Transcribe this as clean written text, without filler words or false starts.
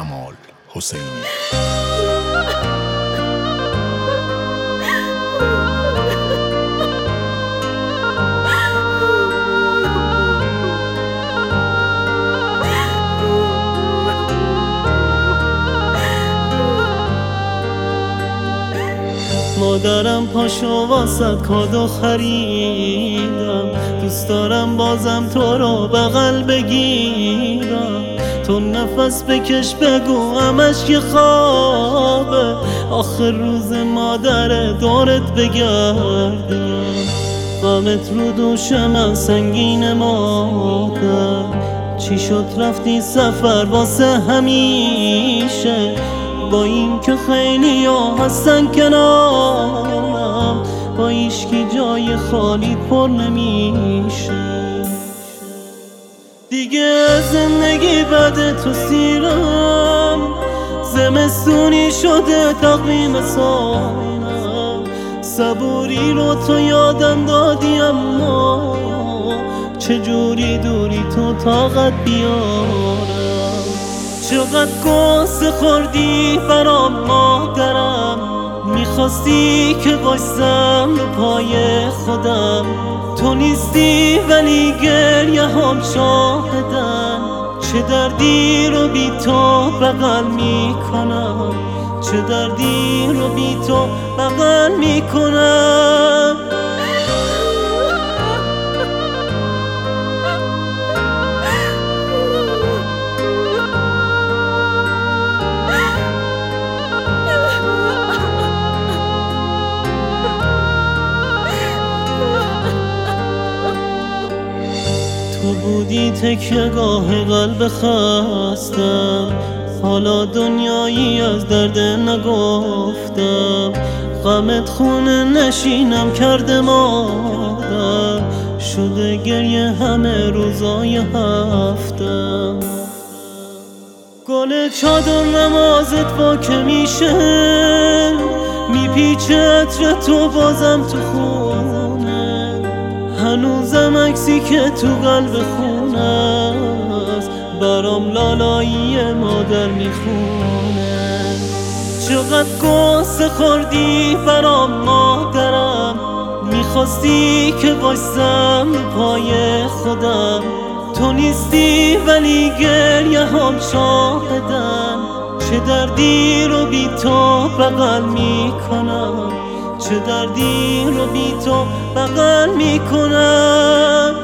کمال حسینی. مادرم پاشو واسد کادو خریدم، دوست دارم بازم تو رو بغل بگیرم. تو نفس بکش بگو همش یه خوابه، آخر روز مادر دورت بگردم. غمت رو دوش من سنگین مادر، چی شد رفتی سفر واسه همیشه؟ با این که خیلی ها هستن کنارم، با ایشکی جای خالی پر نمیشه. دیگه زندگی بده تو سیرم، زمستونی شده تقویم سالم. صبوری رو تو یادم دادی اما چجوری دوری تو طاقت بیارم. چقدر قصه خوردی برام مادرم، میخواستی که باشم رو پای خودم. تو نیستی ولی گریه هم شاهدن، چه دردی رو بی تو بغل میکنم، چه دردی رو بی تو بغل میکنم. تو بودی تکیه‌گاه قلب خستم، حالا دنیایی از درد نگفتم. غمت خونه نشینم کرده مادر، شده گریه همه روزای هفتم. گل چادر نمازت با که میشه، میپیچه عطر تو بازم تو خونه. هنوزم عکسی که تو قلب خونه است، برام لالایی مادر میخونه. چقدر قصه خوردی برام مادرم، میخواستی که باشم رو پای خودم. تو نیستی ولی گریه هم شاهدن، چه دردی رو بی تو بغل میکنم، چه دردی رو بی تو بغل میکنم.